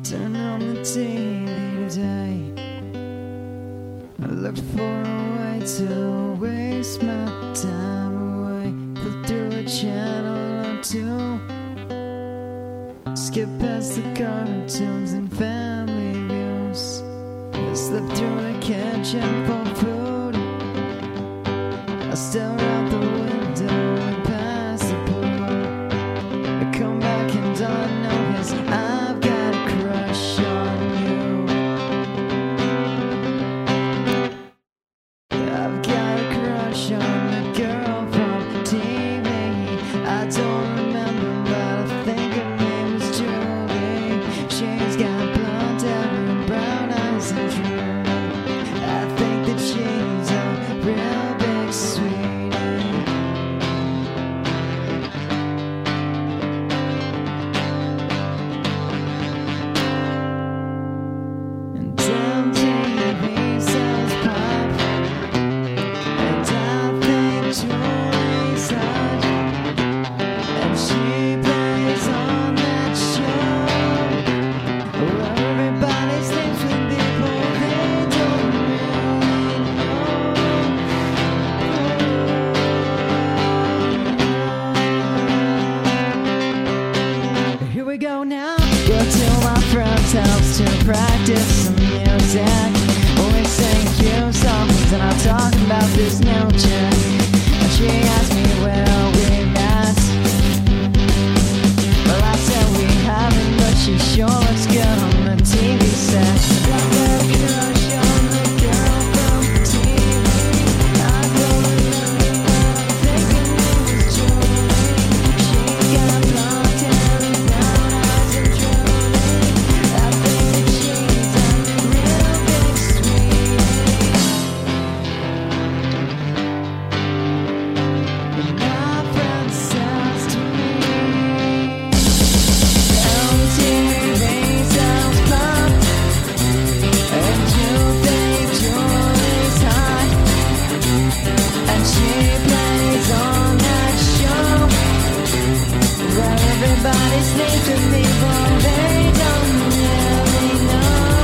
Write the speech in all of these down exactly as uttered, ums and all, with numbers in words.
Turn on the T V today. I look for a way to waste my time away. Flip through a channel or two. Skip past the cartoons and family views. I slip through the kitchen for food. I stare out the window and pass the pool. I come back and all I know is I've got a crush on you. I've got a crush on the girl from T V. I don't remember, but I think her name is Julie. She's got blonde hair and brown eyes and truly, I think that she's a real big sweetie. And down T V sells pop, and I think Julie's hot, and she plays on that show where everybody sleeps with people they don't really know. Here we go now. Go to my friend's house to practice some music. We sing a few songs and I'm talking about this new chick. And she asked me where we met. Well, I said we haven't, but she sure looks good on the T V set. I've got a crush on the girl from T V. I don't remember, but I think her name is Julie. She got blonde hair and brown eyes and truly, I think that she's a real big sweetie. And my friend says to me, down T V sells pop, and you think Julie's hot, and she plays on that show where everybody sleeps with people they don't really know.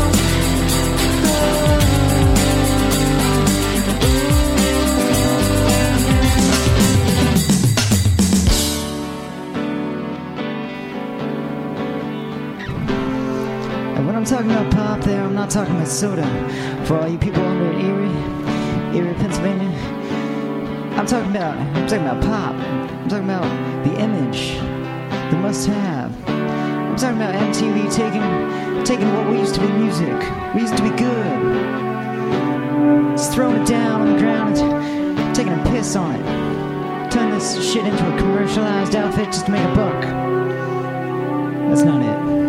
And when I'm talking about pop there, I'm not talking about soda. For all you people under Erie, Erie, Pennsylvania, I'm talking about, I'm talking about pop. I'm talking about the image, the must-have. I'm talking about M T V taking, taking what we used to be music. We used to be good. Just throwing it down on the ground and taking a piss on it. Turn this shit into a commercialized outfit just to make a buck. That's not it.